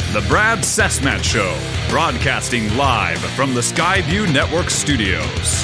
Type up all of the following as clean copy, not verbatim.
The Brad Sesmat Show, broadcasting live from the Skyview Network studios.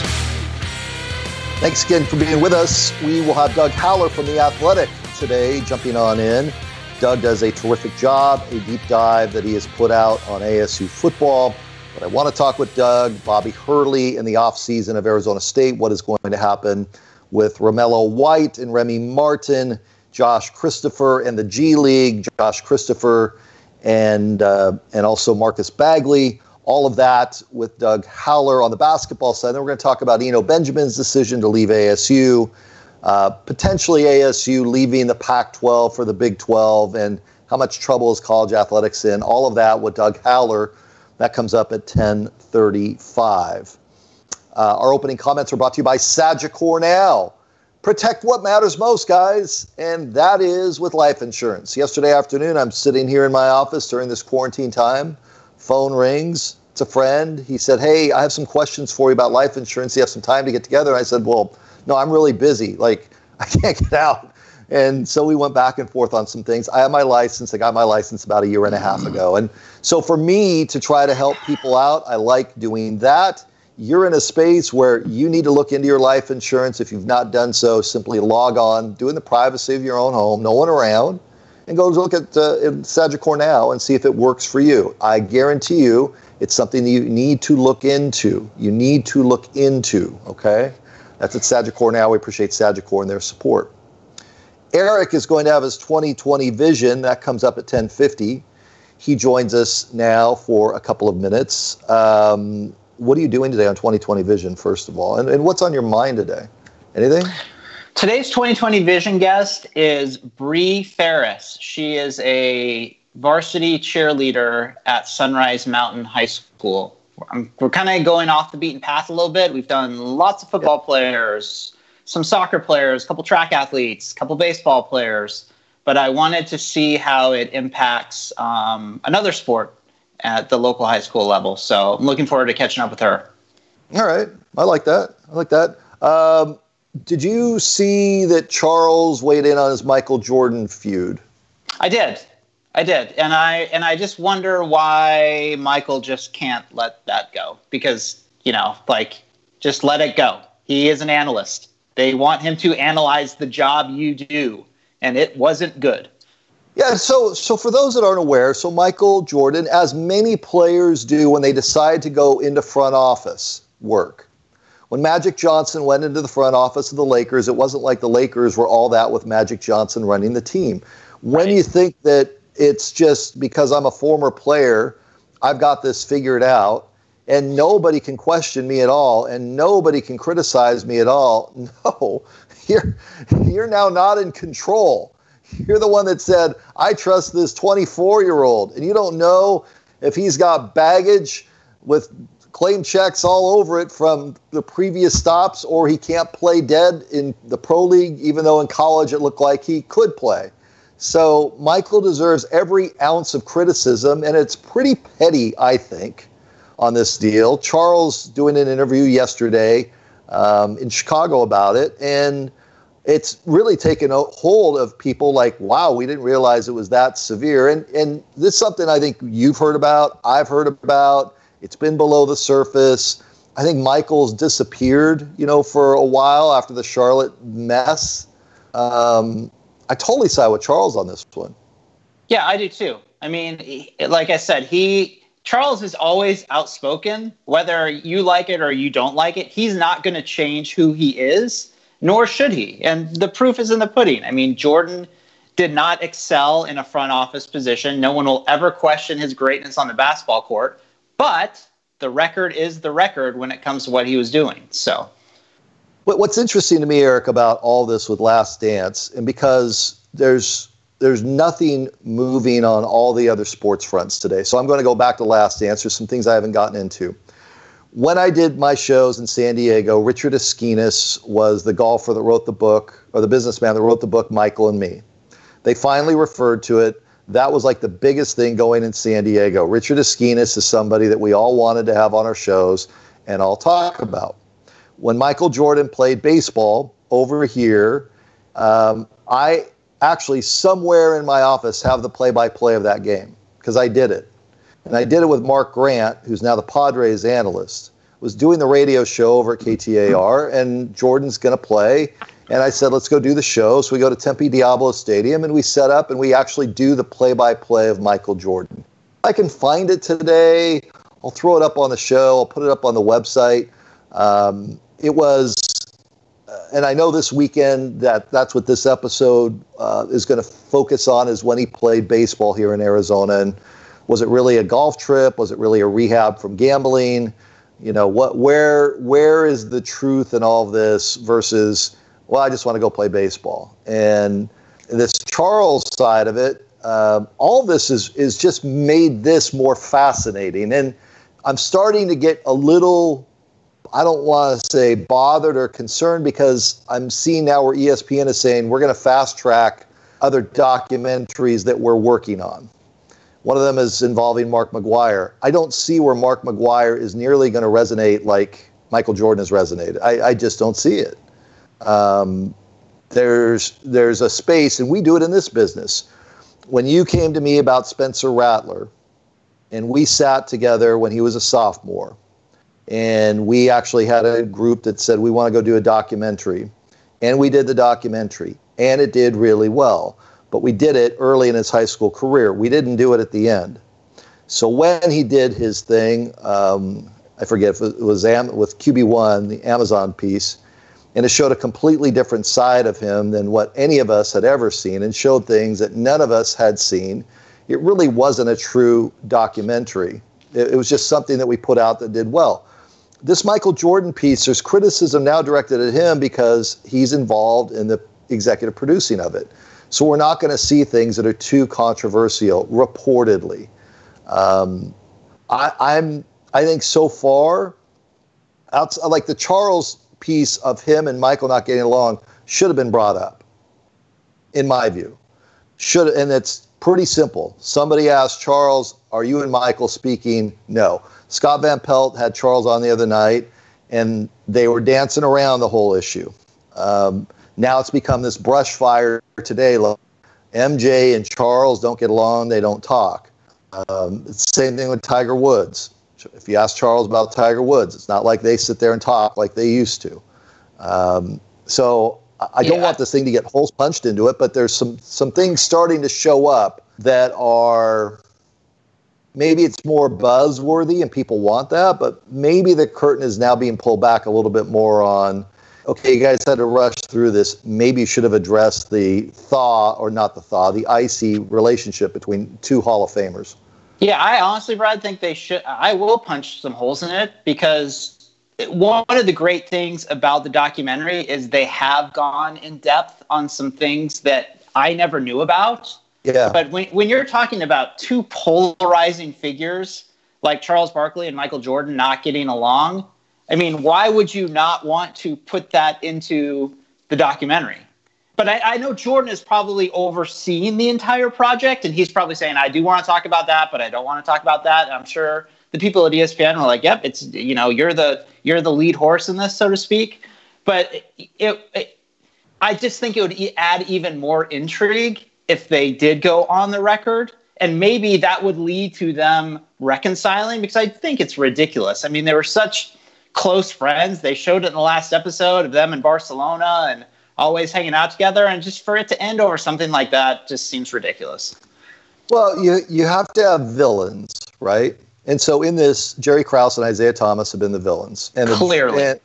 Thanks again for being with us. We will have Doug Haller from The Athletic today jumping on in. Doug does a terrific job, a deep dive that he has put out on ASU football. But I want to talk with Doug, Bobby Hurley in the offseason of Arizona State, what is going to happen with Romello White and Remy Martin, Josh Christopher and the G League, Josh Christopher and also Marcus Bagley. All of that with Doug Haller on the basketball side. Then we're going to talk about Eno Benjamin's decision to leave ASU, potentially ASU leaving the Pac-12 for the Big 12, and how much trouble is college athletics in. All of that with Doug Haller. That comes up at 10:35. Our opening comments are brought to you by Sagicor Now. Protect what matters most, guys, and that is with life insurance. Yesterday afternoon, I'm sitting here in my office during this quarantine time. Phone rings. It's a friend. He said, hey, I have some questions for you about life insurance. You have some time to get together? And I said, well, no, I'm really busy. Like, I can't get out. And so we went back and forth on some things. I have my license. I got my license about a year and a half ago. And so for me to try to help people out, I like doing that. You're in a space where you need to look into your life insurance. If you've not done so, simply log on, do it in the privacy of your own home, no one around, and go look at Sagicor Now and see if it works for you. I guarantee you it's something that you need to look into. You need to look into, okay? That's at Sagicor Now. We appreciate Sagicor and their support. Eric is going to have his 2020 vision. That comes up at 10:50. He joins us now for a couple of minutes. What are you doing today on 2020 Vision, first of all? And what's on your mind today? Anything? Today's 2020 Vision guest is Bree Ferris. She is a varsity cheerleader at Sunrise Mountain High School. We're kind of going off the beaten path a little bit. We've done lots of football players, some soccer players, a couple track athletes, a couple baseball players. But I wanted to see how it impacts another sport at the local high school level. So I'm looking forward to catching up with her. All right. I like that. Did you see that Charles weighed in on his Michael Jordan feud? I did. And I just wonder why Michael just can't let that go. Because, just let it go. He is an analyst. They want him to analyze the job you do. And it wasn't good. Yeah, so for those that aren't aware, so Michael Jordan, as many players do when they decide to go into front office work. When Magic Johnson went into the front office of the Lakers, it wasn't like the Lakers were all that with Magic Johnson running the team. When you think that it's just because I'm a former player, I've got this figured out, and nobody can question me at all, and nobody can criticize me at all, no, you're now not in control. You're the one that said, I trust this 24-year-old, and you don't know if he's got baggage with claim checks all over it from the previous stops, or he can't play dead in the pro league, even though in college it looked like he could play. So Michael deserves every ounce of criticism, and it's pretty petty, I think, on this deal. Charles doing an interview yesterday in Chicago about it, and it's really taken a hold of people like, wow, we didn't realize it was that severe. And this is something I think you've heard about, I've heard about. It's been below the surface. I think Michael's disappeared, for a while after the Charlotte mess. I totally side with Charles on this one. Yeah, I do too. I mean, like I said, Charles is always outspoken, whether you like it or you don't like it. He's not going to change who he is. Nor should he. And the proof is in the pudding. I mean, Jordan did not excel in a front office position. No one will ever question his greatness on the basketball court. But the record is the record when it comes to what he was doing. So, what's interesting to me, Eric, about all this with Last Dance, and because there's nothing moving on all the other sports fronts today. So I'm going to go back to Last Dance. There's some things I haven't gotten into. When I did my shows in San Diego, Richard Esquinas was the golfer that wrote the book, or the businessman that wrote the book, Michael and Me. They finally referred to it. That was like the biggest thing going in San Diego. Richard Esquinas is somebody that we all wanted to have on our shows and I'll talk about. When Michael Jordan played baseball over here, I actually somewhere in my office have the play-by-play of that game because I did it. And I did it with Mark Grant, who's now the Padres analyst, was doing the radio show over at KTAR, and Jordan's going to play. And I said, let's go do the show. So we go to Tempe Diablo Stadium, and we set up, and we actually do the play-by-play of Michael Jordan. I can find it today. I'll throw it up on the show. I'll put it up on the website. It was, and I know this weekend that's what this episode is going to focus on, is when he played baseball here in Arizona. And was it really a golf trip? Was it really a rehab from gambling? You know, where is the truth in all of this versus, well, I just want to go play baseball? And this Charles side of it, all of this is just made this more fascinating. And I'm starting to get a little, I don't want to say bothered or concerned, because I'm seeing now where ESPN is saying we're going to fast track other documentaries that we're working on. One of them is involving Mark McGwire. I don't see where Mark McGwire is nearly going to resonate like Michael Jordan has resonated. I just don't see it. There's a space, and we do it in this business. When you came to me about Spencer Rattler, and we sat together when he was a sophomore, and we actually had a group that said we want to go do a documentary, and we did the documentary, and it did really well. But we did it early in his high school career. We didn't do it at the end. So when he did his thing, I forget if it was with QB1, the Amazon piece, and it showed a completely different side of him than what any of us had ever seen, and showed things that none of us had seen. It really wasn't a true documentary. It was just something that we put out that did well. This Michael Jordan piece, there's criticism now directed at him because he's involved in the executive producing of it. So we're not going to see things that are too controversial, reportedly. I think so far, like the Charles piece of him and Michael not getting along should have been brought up, in my view. And it's pretty simple. Somebody asked Charles, are you and Michael speaking? No. Scott Van Pelt had Charles on the other night, and they were dancing around the whole issue. Now it's become this brush fire today. Like MJ and Charles don't get along. They don't talk. It's the same thing with Tiger Woods. If you ask Charles about Tiger Woods, it's not like they sit there and talk like they used to. So I don't want this thing to get holes punched into it, but there's some things starting to show up that are, maybe it's more buzzworthy and people want that, but maybe the curtain is now being pulled back a little bit more on, okay, you guys had to rush through this. Maybe you should have addressed the icy relationship between two Hall of Famers. Yeah, I honestly, Brad, think they should. I will punch some holes in it, because one of the great things about the documentary is they have gone in depth on some things that I never knew about. Yeah. But when you're talking about two polarizing figures like Charles Barkley and Michael Jordan not getting along, I mean, why would you not want to put that into the documentary? But I know Jordan is probably overseeing the entire project, and he's probably saying, I do want to talk about that, but I don't want to talk about that. And I'm sure the people at ESPN are like, yep, it's, you know, you're the lead horse in this, so to speak. But I just think it would add even more intrigue if they did go on the record, and maybe that would lead to them reconciling, because I think it's ridiculous. I mean, they were such close friends. They showed it in the last episode of them in Barcelona and always hanging out together, and just for it to end over something like that just seems ridiculous. Well, you have to have villains, right? And so in this, Jerry Krause and Isaiah Thomas have been the villains. And clearly.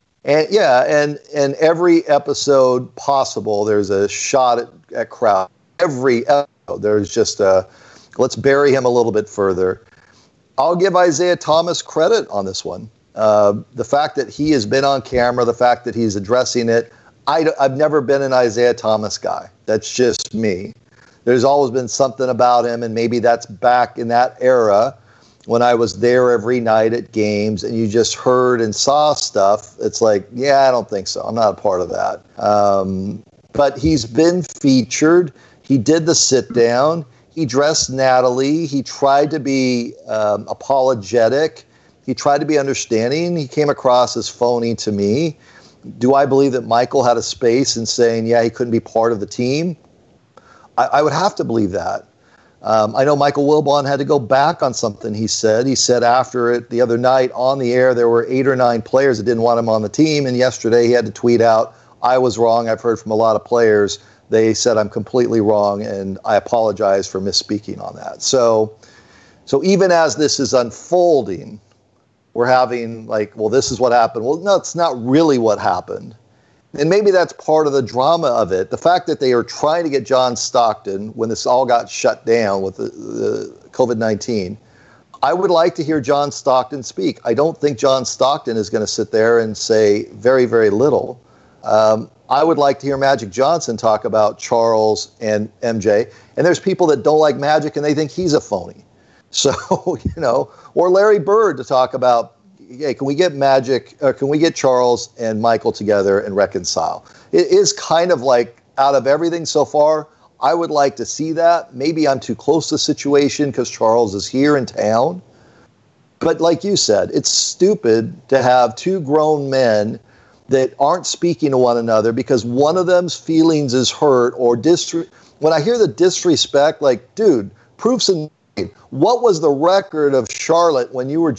And every episode possible, there's a shot at Krause. Every episode, there's just let's bury him a little bit further. I'll give Isaiah Thomas credit on this one. The fact that he has been on camera, the fact that he's addressing it, I've never been an Isaiah Thomas guy. That's just me. There's always been something about him, and maybe that's back in that era when I was there every night at games and you just heard and saw stuff. It's like, yeah, I don't think so. I'm not a part of that. But he's been featured. He did the sit down. He dressed Natalie. He tried to be apologetic. He tried to be understanding. He came across as phony to me. Do I believe that Michael had a space in saying, yeah, he couldn't be part of the team? I would have to believe that. I know Michael Wilbon had to go back on something he said. He said after it the other night on the air, there were 8 or 9 players that didn't want him on the team. And yesterday he had to tweet out, I was wrong. I've heard from a lot of players. They said I'm completely wrong, and I apologize for misspeaking on that. So even as this is unfolding, we're having like, well, this is what happened. Well, no, it's not really what happened. And maybe that's part of the drama of it. The fact that they are trying to get John Stockton when this all got shut down with the COVID-19. I would like to hear John Stockton speak. I don't think John Stockton is going to sit there and say very, very little. I would like to hear Magic Johnson talk about Charles and MJ. And there's people that don't like Magic and they think he's a phony. So, or Larry Bird to talk about, hey, can we get Magic, or can we get Charles and Michael together and reconcile? It is kind of like, out of everything so far, I would like to see that. Maybe I'm too close to the situation because Charles is here in town. But like you said, it's stupid to have 2 grown men that aren't speaking to one another because one of them's feelings is hurt or when I hear the disrespect, like, dude, proofs and what was the record of Charlotte when you were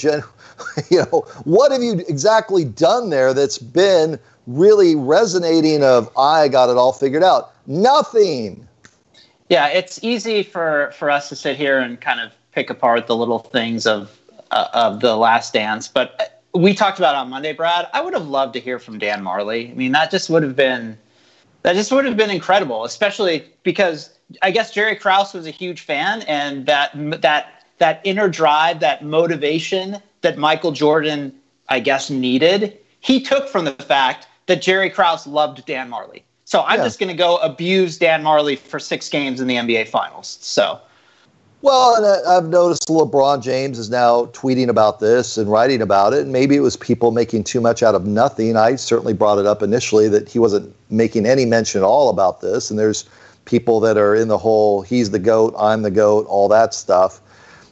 what have you exactly done there that's been really resonating of, I got it all figured out? Nothing. Yeah, it's easy for us to sit here and kind of pick apart the little things of The Last Dance. But we talked about it on Monday, Brad. I would have loved to hear from Dan Marley. I mean, that just would have been incredible, especially because I guess Jerry Krause was a huge fan, and that inner drive, that motivation that Michael Jordan, I guess, needed, he took from the fact that Jerry Krause loved Dan Marley. So I'm just going to go abuse Dan Marley for 6 games in the NBA Finals. So, well, and I've noticed LeBron James is now tweeting about this and writing about it. And maybe it was people making too much out of nothing. I certainly brought it up initially that he wasn't making any mention at all about this. And there's people that are in the whole, he's the GOAT, I'm the GOAT, all that stuff.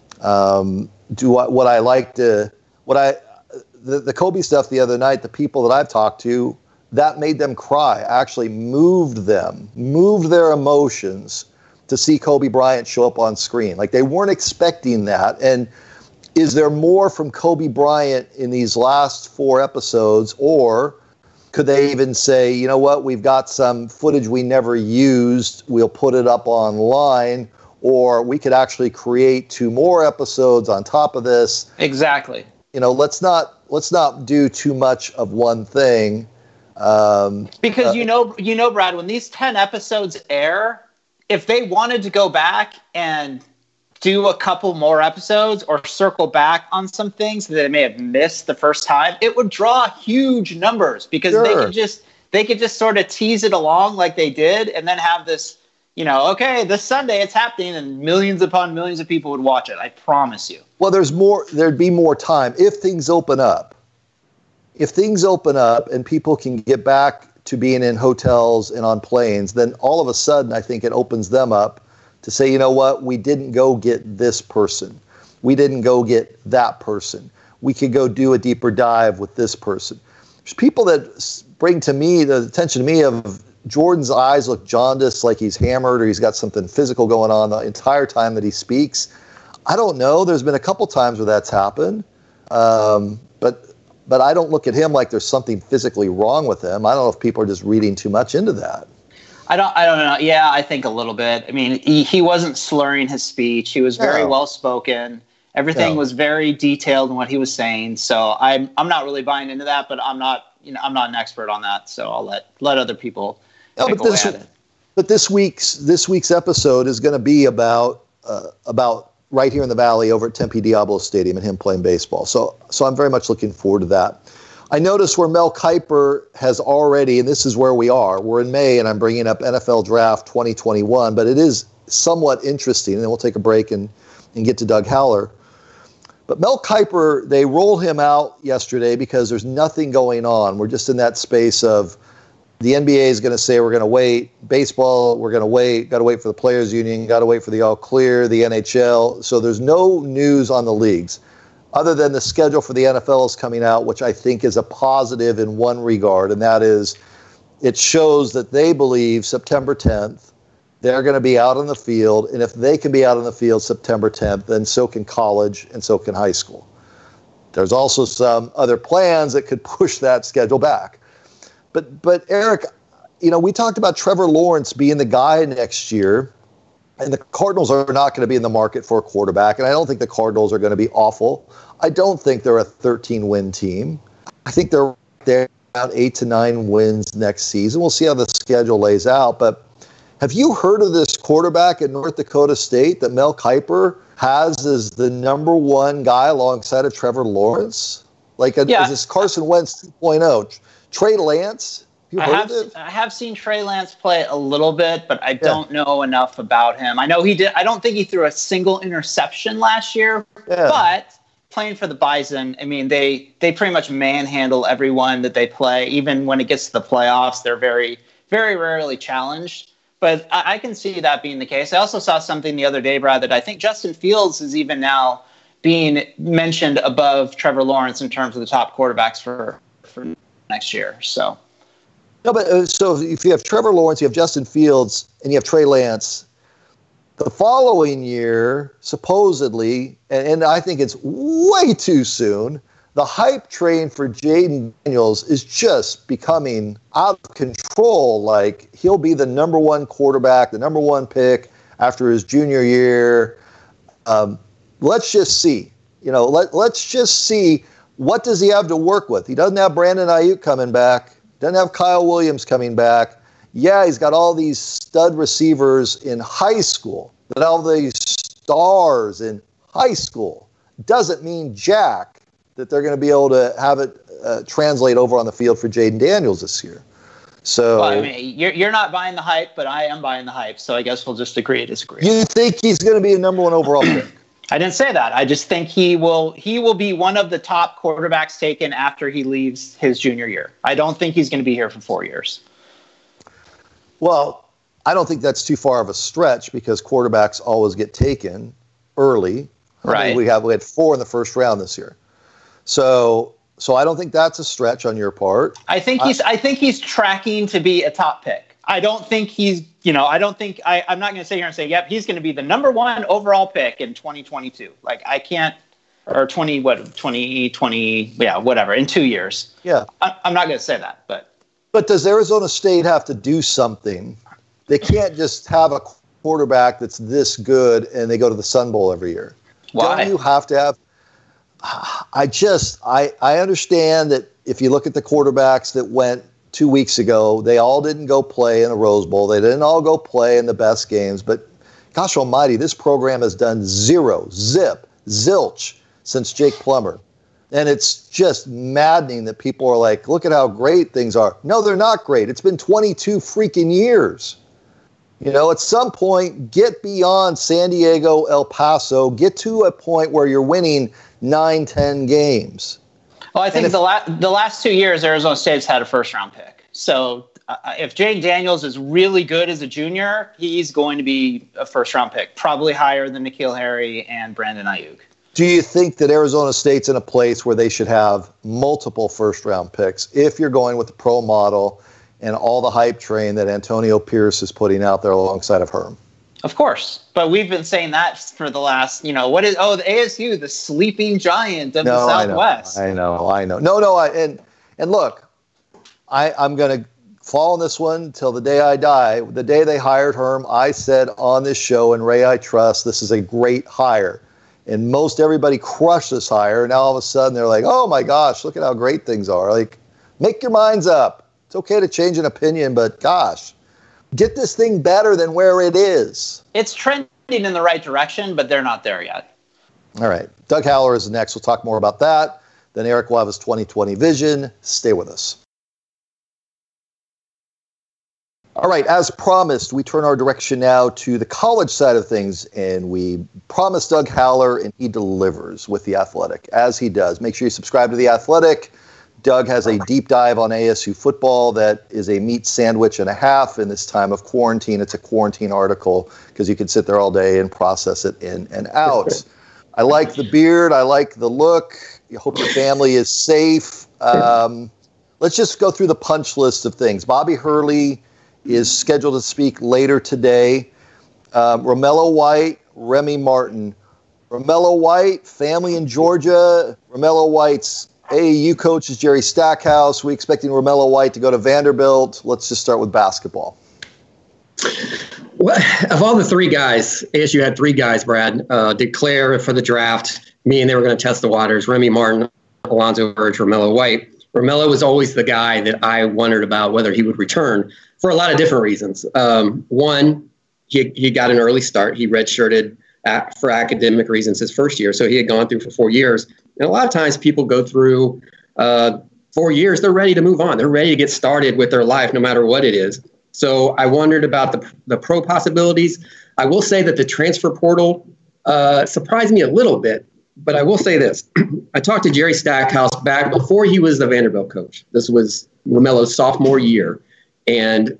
The Kobe stuff the other night, the people that I've talked to, that made them cry, actually moved their emotions to see Kobe Bryant show up on screen. Like, they weren't expecting that. And is there more from Kobe Bryant in these last 4 episodes? Or could they even say, you know what, we've got some footage we never used, we'll put it up online, or we could actually create 2 more episodes on top of this. Exactly. Let's not do too much of one thing. Because Brad, when these 10 episodes air, if they wanted to go back and do a couple more episodes or circle back on some things that they may have missed the first time, it would draw huge numbers because they could just sort of tease it along like they did and then have this, okay, this Sunday it's happening and millions upon millions of people would watch it. I promise you. Well, there'd be more time if things open up. If things open up and people can get back to being in hotels and on planes, then all of a sudden I think it opens them up to say, you know what, we didn't go get this person. We didn't go get that person. We could go do a deeper dive with this person. There's people that bring to me the attention to me of Jordan's eyes look jaundiced, like he's hammered or he's got something physical going on the entire time that he speaks. I don't know. There's been a couple times where that's happened. But I don't look at him like there's something physically wrong with him. I don't know if people are just reading too much into that. I don't know. Yeah, I think a little bit. I mean, he wasn't slurring his speech. He was very well spoken. Everything was very detailed in what he was saying. So I'm not really buying into that, but I'm not an expert on that. So I'll let other people take away at it. But this week's episode is going to be about right here in the Valley over at Tempe Diablo Stadium and him playing baseball. So I'm very much looking forward to that. I noticed where Mel Kiper has already, and this is where we are, we're in May and I'm bringing up NFL Draft 2021, but it is somewhat interesting, and then we'll take a break and get to Doug Haller. But Mel Kiper, they rolled him out yesterday because there's nothing going on. We're just in that space of the NBA is going to say we're going to wait. Baseball, we're going to wait. Got to wait for the Players Union. Got to wait for the All Clear, the NHL. So there's no news on the leagues other than the schedule for the NFL is coming out, which I think is a positive in one regard, and that is it shows that they believe September 10th they're going to be out on the field. And if they can be out on the field September 10th, then so can college and so can high school. There's also some other plans that could push that schedule back. But Eric, we talked about Trevor Lawrence being the guy next year, and the Cardinals are not going to be in the market for a quarterback, and I don't think the Cardinals are going to be awful. I don't think they're a 13-win team. I think they're about 8 to 9 wins next season. We'll see how the schedule lays out, but have you heard of this quarterback at North Dakota State that Mel Kiper has as the number one guy alongside of Trevor Lawrence? Is this Carson Wentz 2.0? Trey Lance? I have seen Trey Lance play a little bit, but I don't know enough about him. I know he did. I don't think he threw a single interception last year, but playing for the Bison, I mean, they pretty much manhandle everyone that they play. Even when it gets to the playoffs, they're very, very rarely challenged. But I can see that being the case. I also saw something the other day, Brad, that I think Justin Fields is even now being mentioned above Trevor Lawrence in terms of the top quarterbacks for next year. So. No, but so if you have Trevor Lawrence, you have Justin Fields, and you have Trey Lance, the following year, supposedly, and I think it's way too soon, the hype train for Jayden Daniels is just becoming out of control. Like, he'll be the number one quarterback, the number one pick after his junior year. Let's just see. Let's just see, what does he have to work with? He doesn't have Brandon Ayuk coming back. Doesn't have Kyle Williams coming back. Yeah, he's got all these stud receivers in high school, but all these stars in high school doesn't mean jack that they're going to be able to have it translate over on the field for Jayden Daniels this year. So, well, I mean, you're not buying the hype, but I am buying the hype. So I guess we'll just agree to disagree. You think he's going to be a number one overall pick? I didn't say that. I just think he will be one of the top quarterbacks taken after he leaves his junior year. I don't think he's going to be here for 4 years. Well, I don't think that's too far of a stretch because quarterbacks always get taken early. Right. I mean, we had 4 in the first round this year. So I don't think that's a stretch on your part. I think he's tracking to be a top pick. I don't think he's, I'm not going to sit here and say, yep, he's going to be the number one overall pick in 2022. Like, I can't, or 2020, yeah, whatever, in 2 years. Yeah. I'm not going to say that, but. But does Arizona State have to do something? They can't just have a quarterback that's this good and they go to the Sun Bowl every year. Why? Don't you have to have, I understand that if you look at the quarterbacks that went 2 weeks ago, they all didn't go play in the Rose Bowl. They didn't all go play in the best games. But gosh almighty, this program has done zilch since Jake Plummer. And it's just maddening that people are like, look at how great things are. No, they're not great. It's been 22 freaking years. At some point, get beyond San Diego, El Paso, get to a point where you're winning 9-10 games. Well, I think the last 2 years, Arizona State's had a first-round pick. So if Jayden Daniels is really good as a junior, he's going to be a first-round pick, probably higher than N'Keal Harry and Brandon Ayuk. Do you think that Arizona State's in a place where they should have multiple first-round picks if you're going with the pro model and all the hype train that Antonio Pierce is putting out there alongside of Herm? Of course. But we've been saying that for the last, the ASU, the sleeping giant of the Southwest. I know. No, and look, I'm going to fall on this one till the day I die. The day they hired Herm, I said on this show, and Ray I Trust, this is a great hire. And most everybody crushed this hire. And now all of a sudden they're like, oh my gosh, look at how great things are. Like, make your minds up. It's okay to change an opinion, but gosh, get this thing better than where it is. It's trending in the right direction, but they're not there yet. All right. Doug Haller is next. We'll talk more about that. Then Eric will have his 2020 vision. Stay with us. All right. As promised, we turn our direction now to the college side of things, and we promised Doug Haller, and he delivers with The Athletic, as he does. Make sure you subscribe to The Athletic. Doug has a deep dive on ASU football that is a meat sandwich and a half in this time of quarantine. It's a quarantine article because you can sit there all day and process it in and out. I like the beard. I like the look. I hope your family is safe. Let's just go through the punch list of things. Bobby Hurley is scheduled to speak later today. Romello White, Remy Martin. Romello White, family in Georgia. Romello White's AAU coach is Jerry Stackhouse. We expecting Romello White to go to Vanderbilt. Let's just start with basketball. Well, of all the three guys, ASU had three guys, Brad, declare for the draft, meaning they were going to test the waters. Remy Martin, Alonzo Burge, Romello White. Romello was always the guy that I wondered about whether he would return for a lot of different reasons. One, he got an early start. He redshirted for academic reasons his first year, so he had gone through for 4 years. And a lot of times people go through 4 years, they're ready to move on. They're ready to get started with their life, no matter what it is. So I wondered about the pro possibilities. I will say that the transfer portal surprised me a little bit, but I will say this. I talked to Jerry Stackhouse back before he was the Vanderbilt coach. This was Romello's sophomore year. And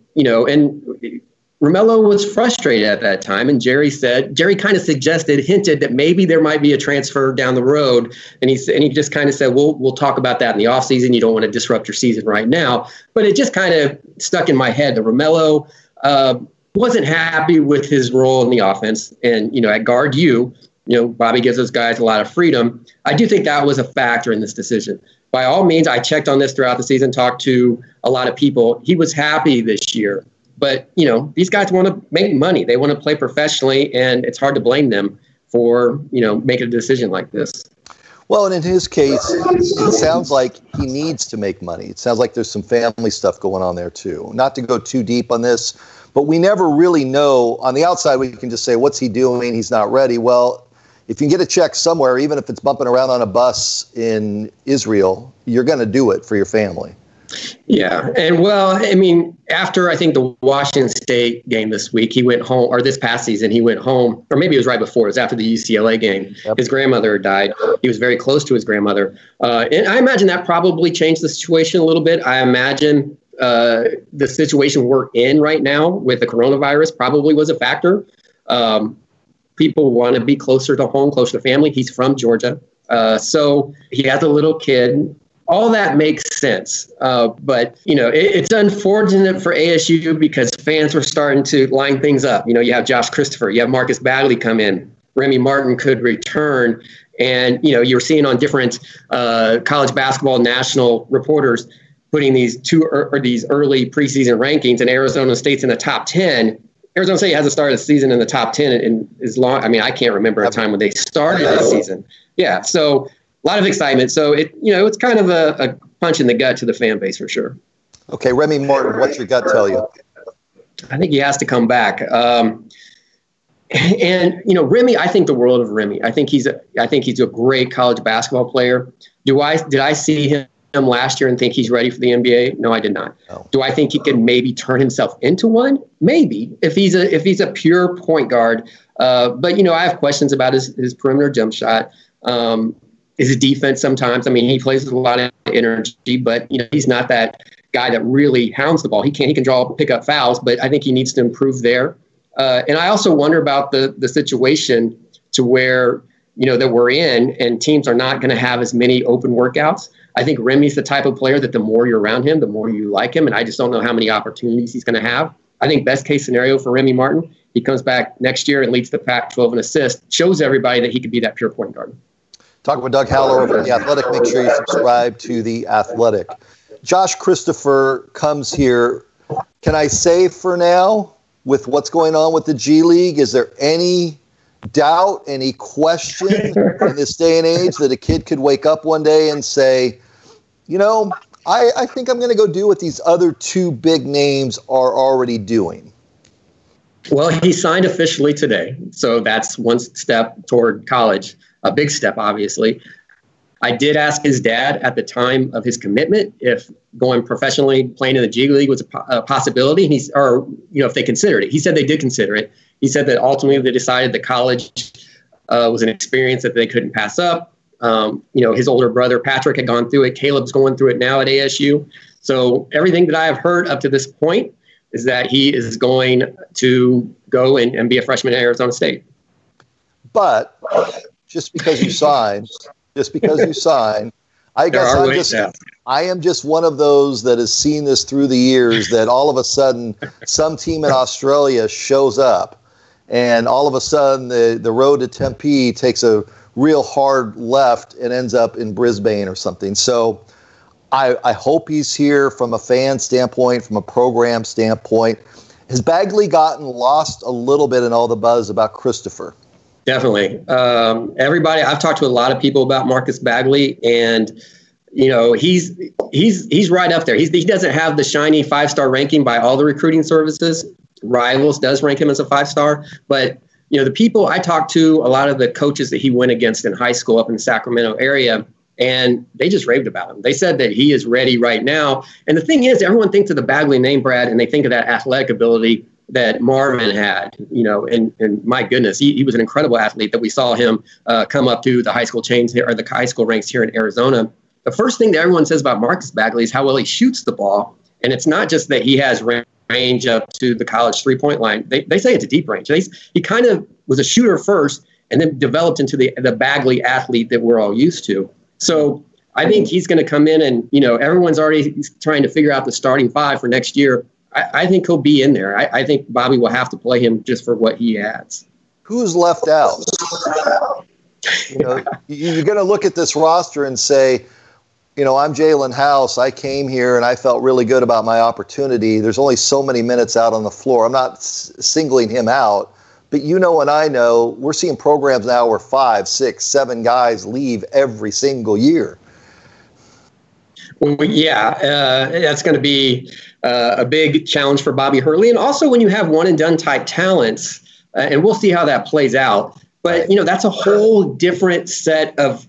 Romello was frustrated at that time, and Jerry kind of hinted that maybe there might be a transfer down the road, and he just kind of said, we'll talk about that in the offseason. You don't want to disrupt your season right now. But it just kind of stuck in my head that Romello wasn't happy with his role in the offense, and at guard Bobby gives those guys a lot of freedom. I do think that was a factor in this decision. By all means, I checked on this throughout the season, talked to a lot of people. He was happy this year. But, these guys want to make money. They want to play professionally, and it's hard to blame them for, making a decision like this. Well, and in his case, it sounds like he needs to make money. It sounds like there's some family stuff going on there, too. Not to go too deep on this, but we never really know. On the outside, we can just say, what's he doing? He's not ready. Well, if you can get a check somewhere, even if it's bumping around on a bus in Israel, you're going to do it for your family. Yeah. And after I think the Washington State game this week, he went home, or this past season, he went home, or maybe it was right before, it was after the UCLA game. Yep. His grandmother died. He was very close to his grandmother. And I imagine that probably changed the situation a little bit. I imagine the situation we're in right now with the coronavirus probably was a factor. People want to be closer to home, closer to family. He's from Georgia. So he has a little kid. All that makes sense. But, it's unfortunate for ASU because fans were starting to line things up. You have Josh Christopher, you have Marcus Bagley come in, Remy Martin could return. And, you're seeing on different college basketball national reporters putting these early preseason rankings, and Arizona State's in the top 10. Arizona State hasn't started a season in the top 10 in as long. I can't remember a time when they started the season. Yeah. So a lot of excitement. So it's kind of a punch in the gut to the fan base for sure. Okay. Remy Martin, what's your gut tell you? I think he has to come back. Remy, I think the world of Remy. I think he's a great college basketball player. Did I see him last year and think he's ready for the NBA? No, I did not. No. Do I think he can maybe turn himself into one? Maybe if he's a pure point guard. But I have questions about his perimeter jump shot. His defense sometimes. He plays with a lot of energy, but he's not that guy that really hounds the ball. He can pick up fouls, but I think he needs to improve there. And I also wonder about the situation to where that we're in, and teams are not going to have as many open workouts. I think Remy's the type of player that the more you're around him, the more you like him. And I just don't know how many opportunities he's going to have. I think best case scenario for Remy Martin, he comes back next year and leads the Pac-12 in assists, shows everybody that he could be that pure point guard. Talking with Doug Haller over at The Athletic. Make sure you subscribe to The Athletic. Josh Christopher comes here. Can I say for now, with what's going on with the G League, is there any doubt, any question in this day and age that a kid could wake up one day and say, I think I'm going to go do what these other two big names are already doing? Well, he signed officially today, so that's one step toward college, a big step, obviously. I did ask his dad at the time of his commitment if going professionally playing in the G League was a possibility, if they considered it. He said they did consider it. He said that ultimately they decided that college was an experience that they couldn't pass up. His older brother, Patrick, had gone through it. Caleb's going through it now at ASU. So everything that I have heard up to this point is that he is going to go and be a freshman at Arizona State. But just because you sign, I guess I am just one of those that has seen this through the years, that all of a sudden some team in Australia shows up and all of a sudden the road to Tempe takes a real hard left and ends up in Brisbane or something. So I hope he's here from a fan standpoint, from a program standpoint. Has Bagley gotten lost a little bit in all the buzz about Christopher? Definitely. Everybody, I've talked to a lot of people about Marcus Bagley, and he's right up there. He doesn't have the shiny 5-star ranking by all the recruiting services. Rivals does rank him as a 5-star, but the people I talked to, a lot of the coaches that he went against in high school up in the Sacramento area, and they just raved about him. They said that he is ready right now. And the thing is, everyone thinks of the Bagley name, Brad, and they think of that athletic ability that Marvin had, and my goodness, he was an incredible athlete that we saw him come up to the high school chains here, or the high school ranks here in Arizona. The first thing that everyone says about Marcus Bagley is how well he shoots the ball. And it's not just that he has range up to the college 3-point line. They say it's a deep range. He kind of was a shooter first and then developed into the Bagley athlete that we're all used to. So I think he's going to come in and, everyone's already trying to figure out the starting 5 for next year. I think he'll be in there. I think Bobby will have to play him just for what he adds. Who's left out? You're going to look at this roster and say, I'm Jalen House. I came here and I felt really good about my opportunity. There's only so many minutes out on the floor. I'm not singling him out, but and I know we're seeing programs now where 5, 6, 7 guys leave every single year. Well, that's going to be a big challenge for Bobby Hurley. And also when you have one-and-done type talents, and we'll see how that plays out. But, that's a whole different set of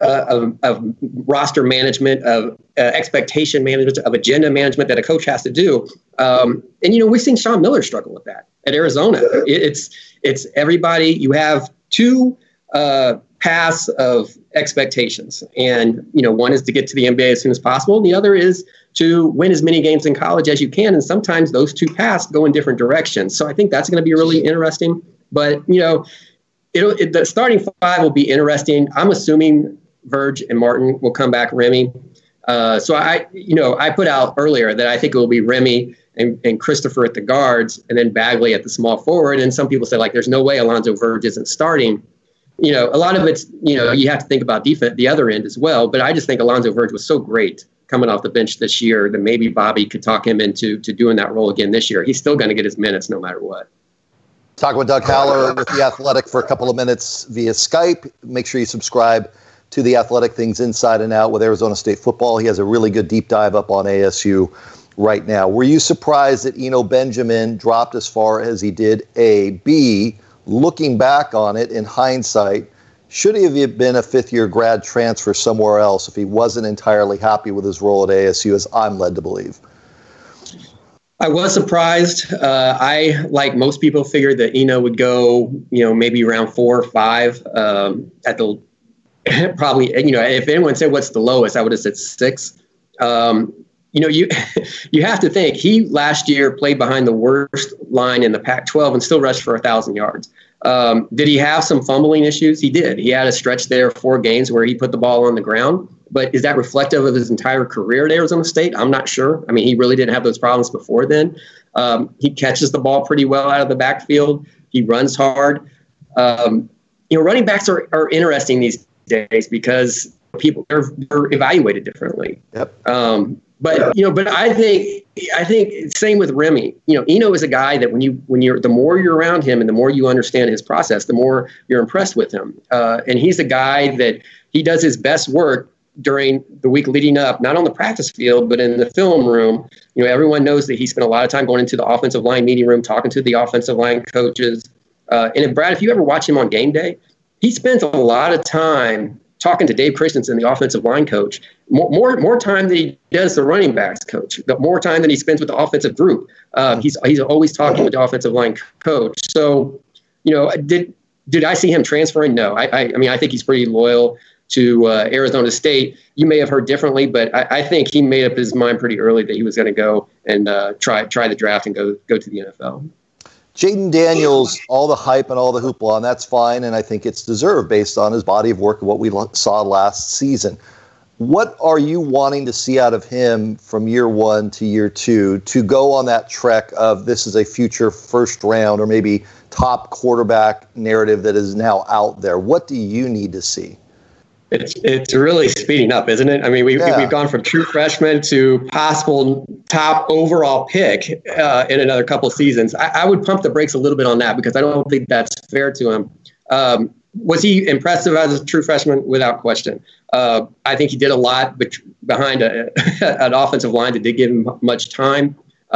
roster management, of expectation management, of agenda management that a coach has to do. And we've seen Sean Miller struggle with that at Arizona. It's everybody. You have 2 paths of expectations. And, one is to get to the NBA as soon as possible. And the other is to win as many games in college as you can. And sometimes those 2 paths go in different directions. So I think that's going to be really interesting. But, the starting 5 will be interesting. I'm assuming Verge and Martin will come back Remy. So I put out earlier that I think it will be Remy and Christopher at the guards and then Bagley at the small forward. And some people say, there's no way Alonzo Verge isn't starting. A lot of it's, you have to think about defense, the other end as well. But I just think Alonzo Verge was so great coming off the bench this year that maybe Bobby could talk him into doing that role again this year. He's still going to get his minutes no matter what. Talk with Doug Haller with The Athletic for a couple of minutes via Skype. Make sure you subscribe to The Athletic, Things Inside and Out with Arizona State football. He has a really good deep dive up on ASU right now. Were you surprised that Eno Benjamin dropped as far as he did? A. B, looking back on it in hindsight, should he have been a 5th-year grad transfer somewhere else if he wasn't entirely happy with his role at ASU, as I'm led to believe? I was surprised. I, like most people, figured that Eno would go, maybe around 4 or 5 at the probably. If anyone said what's the lowest, I would have said 6. You have to think he last year played behind the worst line in the Pac-12 and still rushed for 1,000 yards. Did he have some fumbling issues? He did. He had a stretch there, 4 games where he put the ball on the ground. But is that reflective of his entire career at Arizona State? I'm not sure. I mean, he really didn't have those problems before then. He catches the ball pretty well out of the backfield. He runs hard. Running backs are interesting these days because people are evaluated differently. Yep. But I think same with Remy. Eno is a guy that the more you're around him and the more you understand his process, the more you're impressed with him. And he's a guy that he does his best work during the week leading up, not on the practice field, but in the film room. Everyone knows that he spent a lot of time going into the offensive line meeting room, talking to the offensive line coaches. And Brad, if you ever watch him on game day, he spends a lot of time talking to Dave Christensen, the offensive line coach, more time than he does the running backs coach, the more time than he spends with the offensive group. He's always talking with the offensive line coach. So, did I see him transferring? No. I mean, I think he's pretty loyal to Arizona State. You may have heard differently, but I think he made up his mind pretty early that he was going to go and try the draft and go to the NFL. Jaden Daniels, all the hype and all the hoopla, and that's fine, and I think it's deserved based on his body of work and what we saw last season. What are you wanting to see out of him from year 1 to year 2 to go on that trek of this is a future first round or maybe top quarterback narrative that is now out there? What do you need to see? It's really speeding up, isn't it? I mean, we've gone from true freshman to possible top overall pick in another couple of seasons. I would pump the brakes a little bit on that because I don't think that's fair to him. Was he impressive as a true freshman? Without question. I think he did a lot behind an offensive line that did give him much time.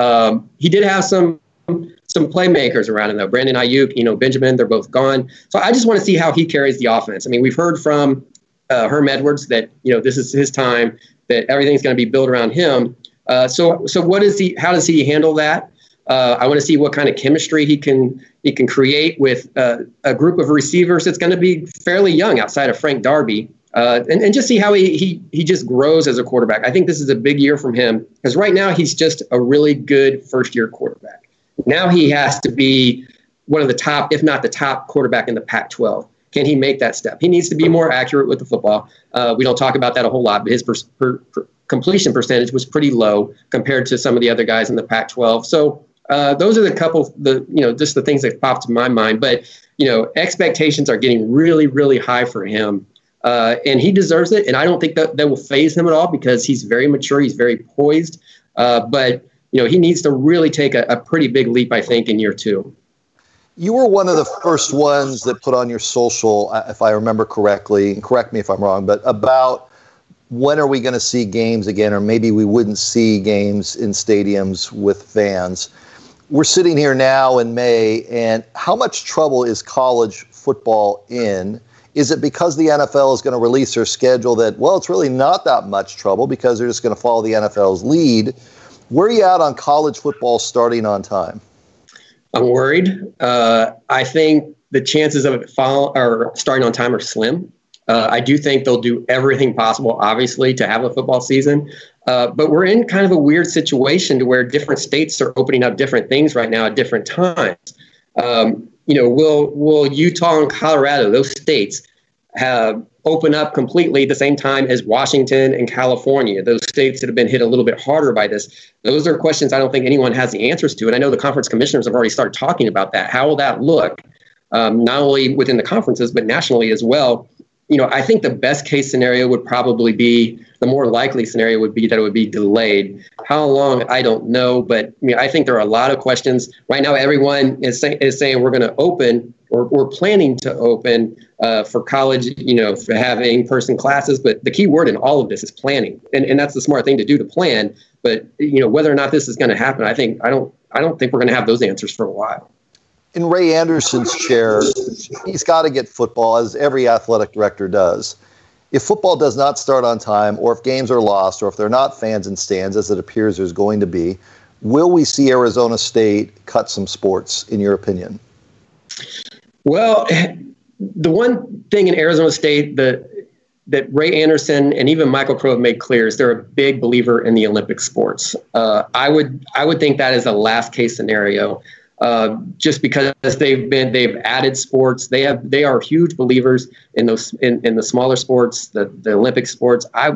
He did have some playmakers around him, though. Brandon Ayuk, Benjamin, they're both gone. So I just want to see how he carries the offense. I mean, we've heard from Herm Edwards that, this is his time, that everything's going to be built around him. So what is he? How does he handle that? I want to see what kind of chemistry he can create with a group of receivers that's going to be fairly young outside of Frank Darby, and just see how he just grows as a quarterback. I think this is a big year from him because right now he's just a really good first-year quarterback. Now he has to be one of the top, if not the top quarterback in the Pac-12. Can he make that step? He needs to be more accurate with the football. We don't talk about that a whole lot, but his completion percentage was pretty low compared to some of the other guys in the Pac-12. So those are the couple, just the things that popped to my mind. But, expectations are getting really, really high for him. And he deserves it. And I don't think that will faze him at all because he's very mature. He's very poised. But he needs to really take a pretty big leap, I think, in year 2. You were one of the first ones that put on your social, if I remember correctly, and correct me if I'm wrong, but about when are we going to see games again, or maybe we wouldn't see games in stadiums with fans. We're sitting here now in May, and how much trouble is college football in? Is it because the NFL is going to release their schedule that, well, it's really not that much trouble because they're just going to follow the NFL's lead? Where are you at on college football starting on time? I'm worried. I think the chances of it starting on time are slim. I do think they'll do everything possible, obviously, to have a football season. But we're in kind of a weird situation to where different states are opening up different things right now at different times. Will Utah and Colorado, those states, open up completely at the same time as Washington and California, those states that have been hit a little bit harder by this? Those are questions I don't think anyone has the answers to. And I know the conference commissioners have already started talking about that. How will that look, not only within the conferences, but nationally as well? I think the best case scenario would probably be, the more likely scenario would be that it would be delayed. How long, I don't know. But I think there are a lot of questions. Right now, everyone is saying we're going to open, or we're planning to open for college, for having in-person classes. But the key word in all of this is planning. And that's the smart thing to do, to plan. But, whether or not this is going to happen, I don't think we're going to have those answers for a while. In Ray Anderson's chair, he's got to get football, as every athletic director does. If football does not start on time, or if games are lost, or if there are not fans in stands, as it appears there's going to be, will we see Arizona State cut some sports, in your opinion? Well, the one thing in Arizona State that Ray Anderson and even Michael Crow have made clear is they're a big believer in the Olympic sports. I would think that is a last case scenario. Just because they've added sports, they are huge believers in those in the smaller sports, the Olympic sports. I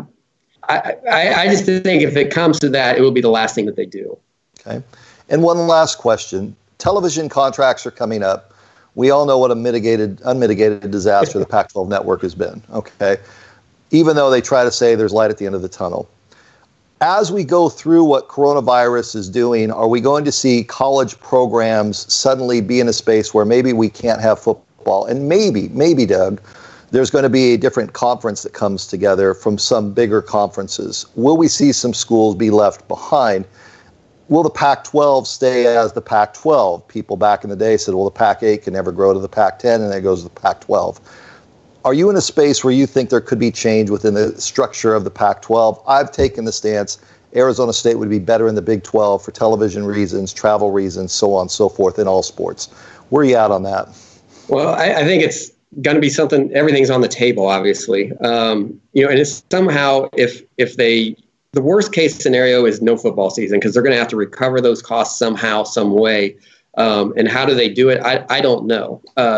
just think if it comes to that, it will be the last thing that they do. Okay. And one last question: television contracts are coming up. We all know what a unmitigated disaster the Pac-12 network has been. Okay, even though they try to say there's light at the end of the tunnel. As we go through what coronavirus is doing, are we going to see college programs suddenly be in a space where maybe we can't have football? And maybe, Doug, there's going to be a different conference that comes together from some bigger conferences. Will we see some schools be left behind? Will the Pac-12 stay as the Pac-12? People back in the day said, well, the Pac-8 can never grow to the Pac-10, and there goes the Pac-12. Are you in a space where you think there could be change within the structure of the Pac-12? I've taken the stance Arizona State would be better in the Big 12 for television reasons, travel reasons, so on and so forth in all sports. Where are you at on that? Well, I think it's going to be something, everything's on the table, obviously. And it's somehow, the worst case scenario is no football season, because they're going to have to recover those costs somehow, some way. And how do they do it? I don't know.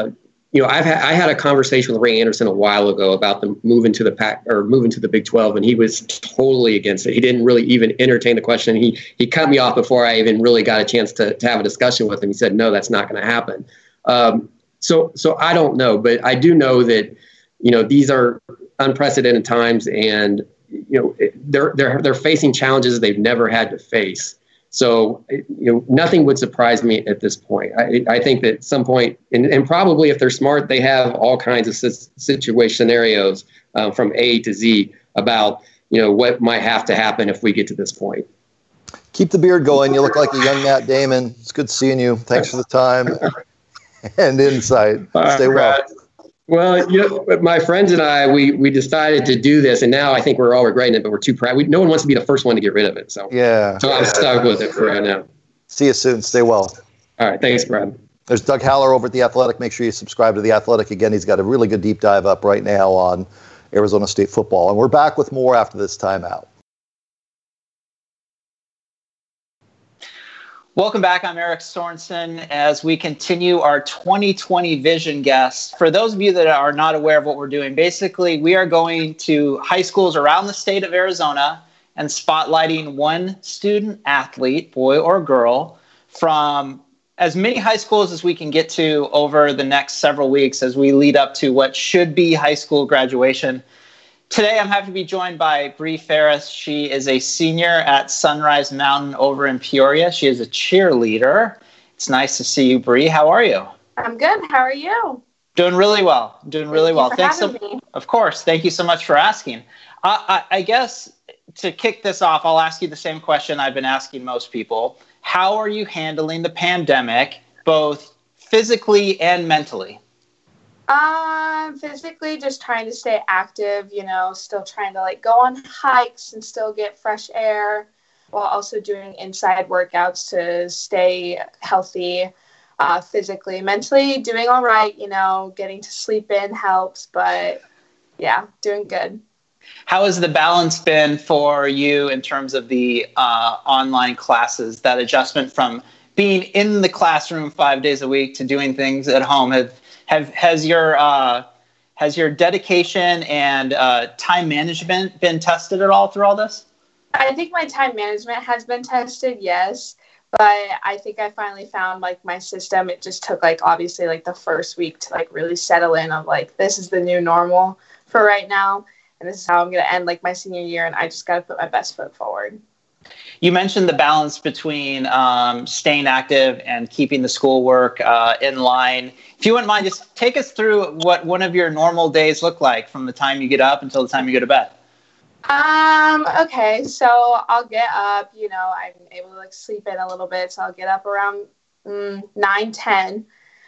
I had a conversation with Ray Anderson a while ago about the moving to the Big 12, and he was totally against it. He didn't really even entertain the question. He cut me off before I even really got a chance to have a discussion with him. He said, no, that's not going to happen. So I don't know, but I do know that, these are unprecedented times, and, they're facing challenges they've never had to face. So, nothing would surprise me at this point. I think that at some point, and probably if they're smart, they have all kinds of situation scenarios from A to Z about, what might have to happen if we get to this point. Keep the beard going. You look like a young Matt Damon. It's good seeing you. Thanks for the time and insight. Stay well. Well, my friends and I, we decided to do this, and now I think we're all regretting it, but we're too proud. No one wants to be the first one to get rid of it. So I'm stuck with it for right now. See you soon. Stay well. All right. Thanks, Brad. There's Doug Haller over at The Athletic. Make sure you subscribe to The Athletic. Again, he's got a really good deep dive up right now on Arizona State football. And we're back with more after this timeout. Welcome back. I'm Eric Sorensen as we continue our 2020 Vision guests. For those of you that are not aware of what we're doing, basically we are going to high schools around the state of Arizona and spotlighting one student athlete, boy or girl, from as many high schools as we can get to over the next several weeks as we lead up to what should be high school graduation. Today, I'm happy to be joined by Bree Ferris. She is a senior at Sunrise Mountain over in Peoria. She is a cheerleader. It's nice to see you, Bree. How are you? I'm good. How are you? Doing really well. Thanks for having me. Of course. Thank you so much for asking. I guess to kick this off, I'll ask you the same question I've been asking most people. How are you handling the pandemic, both physically and mentally? Physically just trying to stay active, still trying to go on hikes and still get fresh air while also doing inside workouts to stay healthy, physically. Mentally doing all right, getting to sleep in helps, but yeah, doing good. How has the balance been for you in terms of the online classes, that adjustment from being in the classroom 5 days a week to doing things at home? Has your dedication and time management been tested at all through all this? I think my time management has been tested, yes. But I think I finally found my system. It just took obviously the first week to really settle in of this is the new normal for right now. And this is how I'm going to end my senior year. And I just got to put my best foot forward. You mentioned the balance between staying active and keeping the schoolwork in line. If you wouldn't mind, just take us through what one of your normal days look like from the time you get up until the time you go to bed. Okay, so I'll get up, I'm able to sleep in a little bit. So I'll get up around 9-10,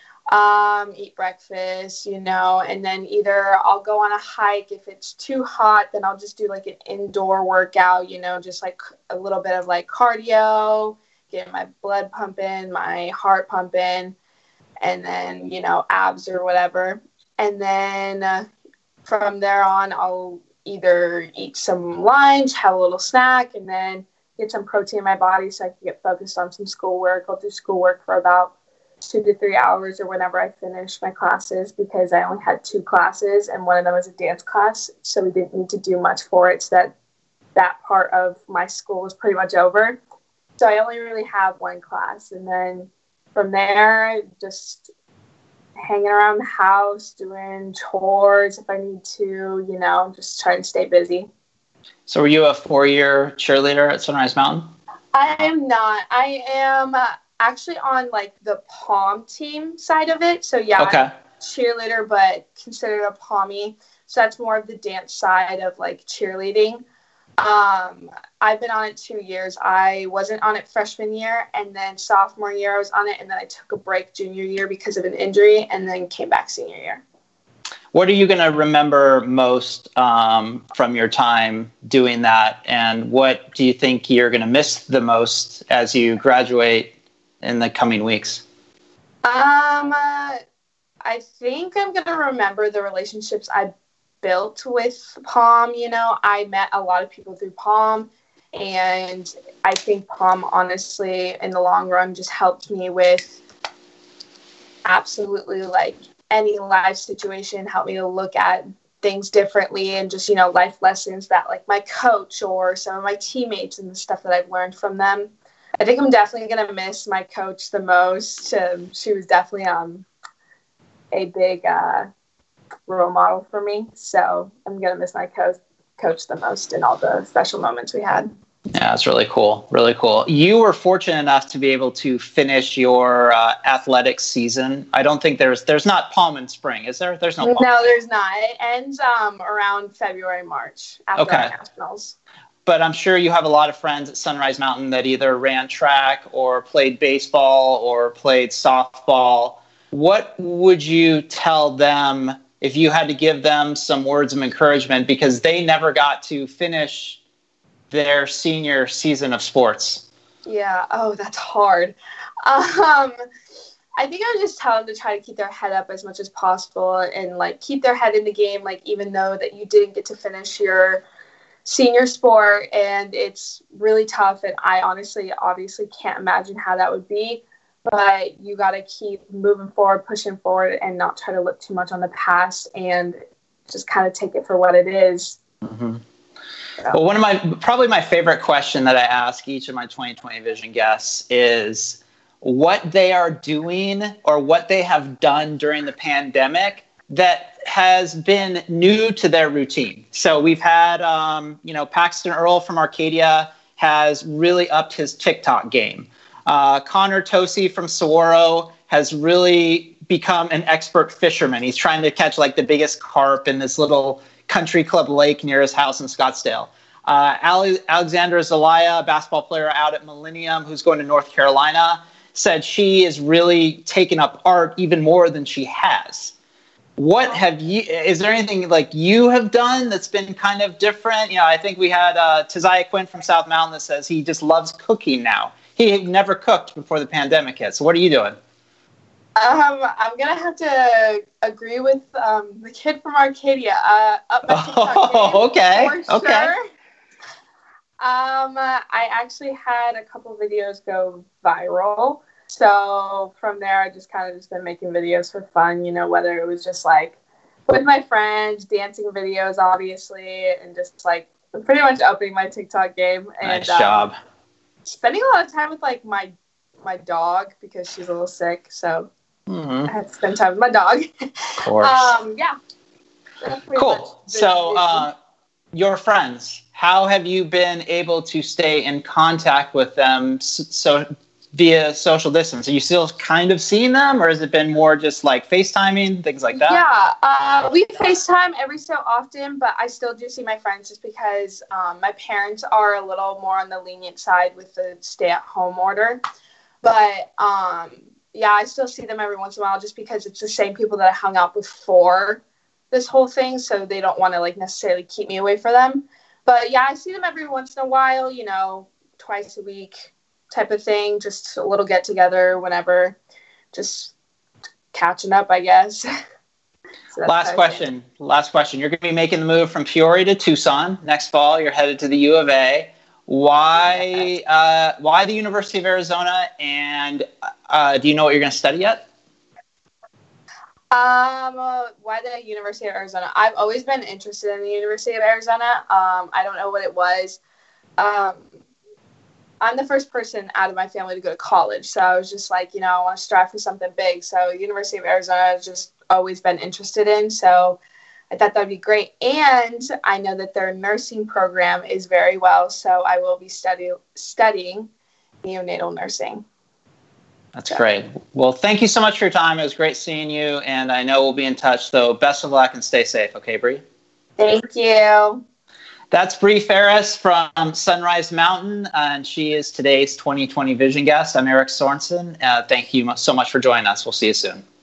eat breakfast, and then either I'll go on a hike. If it's too hot, then I'll just do an indoor workout, just a little bit of cardio, get my blood pumping, my heart pumping, and then, abs or whatever. And then from there on, I'll either eat some lunch, have a little snack, and then get some protein in my body so I can get focused on some schoolwork. I'll do schoolwork for about 2 to 3 hours or whenever I finish my classes, because I only had 2 classes and one of them was a dance class. So we didn't need to do much for it. So that part of my school was pretty much over. So I only really have 1 class. And then from there, just hanging around the house, doing chores if I need to, just trying to stay busy. So were you a 4-year cheerleader at Sunrise Mountain? I am not. I am actually on the pom team side of it. So yeah, okay. I'm a cheerleader, but considered a pommie. So that's more of the dance side of cheerleading. I've been on it 2 years. I wasn't on it freshman year, and then sophomore year I was on it, and then I took a break junior year because of an injury, and then came back senior year. What are you going to remember most from your time doing that, and what do you think you're going to miss the most as you graduate in the coming weeks? I think I'm going to remember the relationships I built with POM. I met a lot of people through POM, and I think POM honestly in the long run just helped me with absolutely any life situation helped me to look at things differently, and just, life lessons that like my coach or some of my teammates and the stuff that I've learned from them. I think I'm definitely going to miss my coach the most. She was definitely a big role model for me. So I'm going to miss my coach the most in all the special moments we had. Yeah, it's really cool. Really cool. You were fortunate enough to be able to finish your athletics season. I don't think there's not Palm and Spring, is there? There's no Palm. No, there's not. It ends around February, March after our nationals. But I'm sure you have a lot of friends at Sunrise Mountain that either ran track or played baseball or played softball. What would you tell them if you had to give them some words of encouragement, because they never got to finish their senior season of sports? Yeah. Oh, that's hard. I think I would just tell them to try to keep their head up as much as possible and like keep their head in the game. Like, even though that you didn't get to finish your senior sport and it's really tough, and I obviously can't imagine how that would be, but you got to keep moving forward, pushing forward, and not try to look too much on the past and just kind of take it for what it is. Mm-hmm. Well, one of probably my favorite question that I ask each of my 2020 Vision guests is what they are doing or what they have done during the pandemic that has been new to their routine. So we've had, Paxton Earl from Arcadia has really upped his TikTok game. Connor Tosi from Saguaro has really become an expert fisherman. He's trying to catch like the biggest carp in this little country club lake near his house in Scottsdale. Alexandra Zelaya, a basketball player out at Millennium who's going to North Carolina, said she is really taken up art even more than she has. Is there anything like you have done that's been kind of different? I think we had Tiziah Quinn from South Mountain that says he just loves cooking now. He had never cooked before the pandemic hit. So what are you doing? I'm going to have to agree with the kid from Arcadia. Up my TikTok game, okay. For sure. I actually had a couple videos go viral. So from there, I just kind of just been making videos for fun, whether it was just like with my friends, dancing videos, obviously, and just like pretty much upping my TikTok game. And, nice job. Spending a lot of time with like my dog because she's a little sick. So I had to spend time with my dog. Of course. Yeah. Cool. So your friends, how have you been able to stay in contact with them via social distance? Are you still kind of seeing them, or has it been more just like FaceTiming, things like that? Yeah, we FaceTime every so often, but I still do see my friends just because my parents are a little more on the lenient side with the stay-at-home order. But yeah, I still see them every once in a while just because it's the same people that I hung out before this whole thing, so they don't want to like necessarily keep me away from them. But yeah, I see them every once in a while, twice a week type of thing, just a little get together whenever, just catching up, I guess. So last question. You're going to be making the move from Peoria to Tucson next fall. You're headed to the U of A. Why the University of Arizona? And do you know what you're going to study yet? Why the University of Arizona? I've always been interested in the University of Arizona. I don't know what it was. I'm the first person out of my family to go to college. So I was just like, I want to strive for something big. So University of Arizona has just always been interested in. So I thought that'd be great. And I know that their nursing program is very well. So I will be studying neonatal nursing. That's great. Well, thank you so much for your time. It was great seeing you. And I know we'll be in touch. So best of luck and stay safe. Okay, Bree? Thank you. That's Bree Ferris from Sunrise Mountain, and she is today's 2020 Vision guest. I'm Eric Sorensen. Thank you so much for joining us. We'll see you soon.